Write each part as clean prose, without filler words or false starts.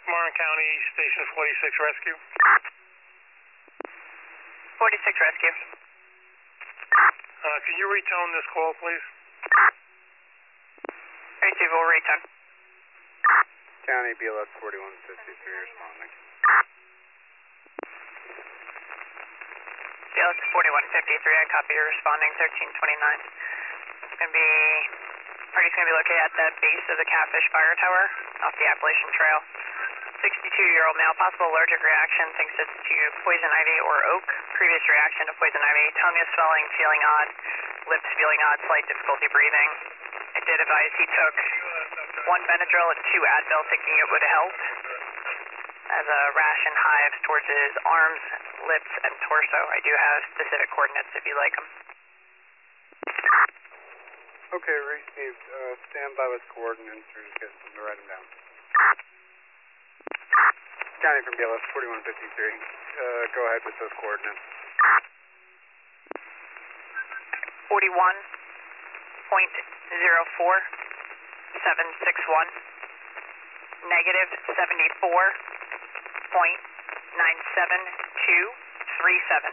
Martin County, Station 46 Rescue. 46 Rescue. Can you retone this call, please? Receive, will retone. County BLS 4153 responding. BLS 4153, I copy you responding 1329. It's going to be, party's going to be located at the base of the Catfish Fire Tower off the Appalachian Trail. 62-year-old male, possible allergic reaction, thinks it's to poison ivy or oak. Previous reaction to poison ivy, tongue is swelling, feeling odd, lips feeling odd, slight difficulty breathing. I did advise he took 1 Benadryl and 2 Advil, thinking it would help. As a rash and hives towards his arms, lips, and torso. I do have specific coordinates if you like them. Okay, received. Stand by with coordinates. We're just getting them to write them down. County from BLS 4153. Go ahead with those coordinates. 41.04761. Negative 74.97237.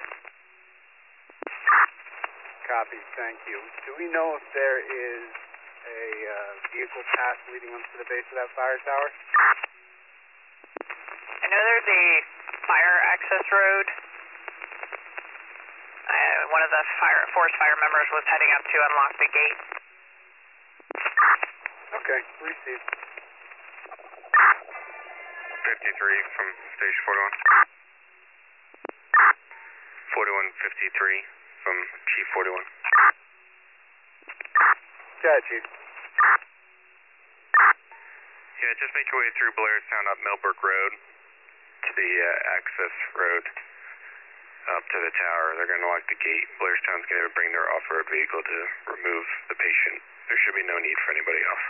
Copy, thank you. Do we know if there is a vehicle path leading up to the base of that fire tower? I know there's a fire access road. One of the forest fire members was heading up to unlock the gate. Okay, received. 53 from Station 41. 4153 from Chief 41. Go ahead, Chief. Yeah, just make your way through Blairstown up Millbrook Road to the access road up to the tower. They're going to lock the gate. Blairstown's going to bring their off-road vehicle to remove the patient. There should be no need for anybody else.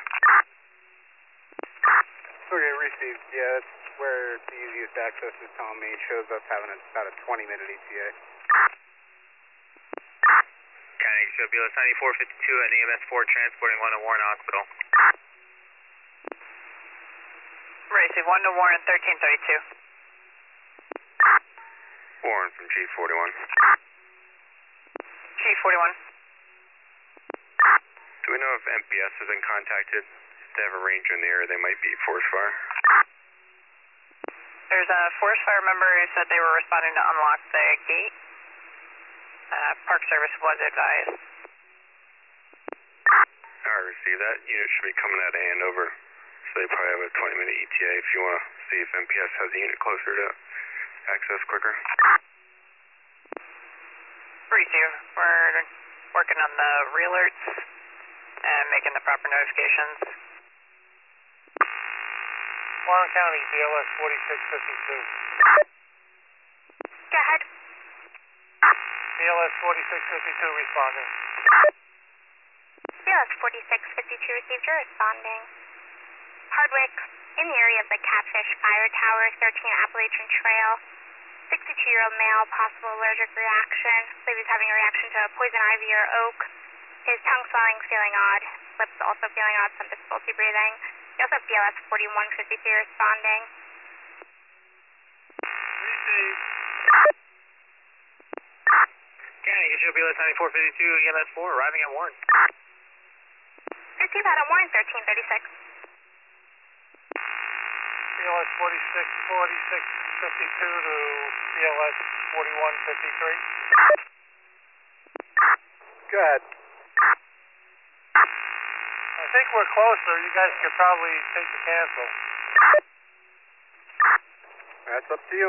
Okay, received. Yeah, that's where the easiest access is telling me. It shows us having about a 20-minute ETA. County, show BLS 9452 at EMS 4 transporting 1 to Warren Hospital. Receive 1 to Warren 1332. Warren from Chief 41. Chief 41. Do we know if MPS has been contacted? If they have a ranger in the area, they might be forest fire. There's a forest fire member who said they were responding to unlock the gate. Park Service was advised. Alright, receive that. Unit should be coming out of Andover. So they probably have a 20-minute ETA if you want to see if MPS has a unit closer to access quicker. Receive. We're working on the re-alerts and making the proper notifications. Warren County, BLS 4652. Go ahead. BLS 4652 responding. BLS 4652 received, you're responding. Hardwick, in the area of the Catfish Fire Tower, 13 Appalachian Trail. 62-year-old male, possible allergic reaction. I believe he's having a reaction to poison ivy or oak. His tongue swelling, feeling odd. Lips also feeling odd, some difficulty breathing. We also have BLS 4153 responding. Receive. County, show BLS 9452 EMS 4 arriving at Warren. Receive that at Warren 1336. BLS 4652 to BLS 4153. Go ahead. I think we're closer. You guys could probably take the cancel. That's up to you.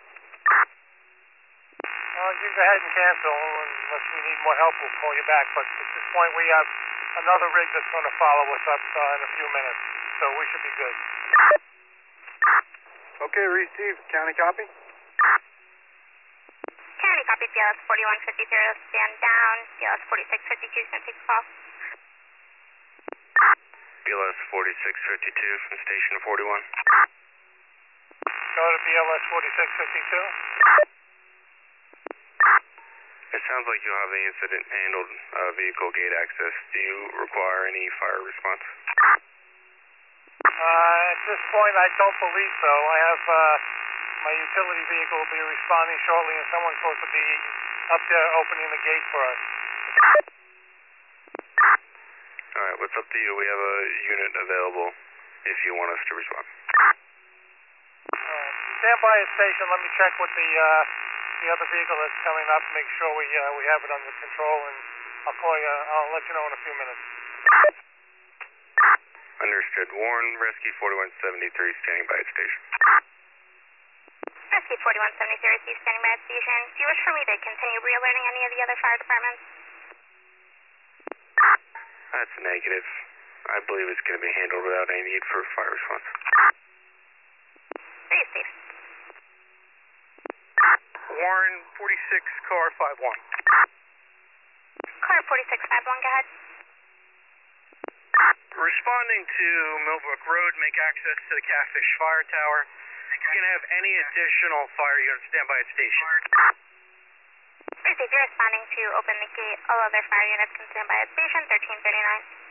Well, you go ahead and cancel. Unless we need more help, we'll call you back. But at this point, we have another rig that's going to follow us up in a few minutes. So we should be good. Okay, received. County copy? County copy BLS 4153, stand down. BLS 4652 is going to take the call. BLS 4652 from Station 41. Go to BLS 4652. It sounds like you'll have the incident handled, vehicle gate access. Do you require any fire response? At this point, I don't believe so. I have my utility vehicle will be responding shortly, and someone's supposed to be up there opening the gate for us. All right, what's up to you? We have a unit available if you want us to respond. Stand by at station. Let me check with the other vehicle that's coming up. Make sure we have it under control, and I'll call you. I'll let you know in a few minutes. Understood. Warren, Rescue 4173, standing by at station. Rescue 4173, is standing by at station. Do you wish for me to continue re-alerting any of the other fire departments? That's negative. I believe it's going to be handled without any need for fire response. Are you safe? Warren, 46, car 51. Car 4651, go ahead. Responding to Millbrook Road, make access to the Catfish Fire Tower. You're going to have any additional fire units stand by at station. Receive, you're responding to open the gate. All other fire units can stand by at station 1339.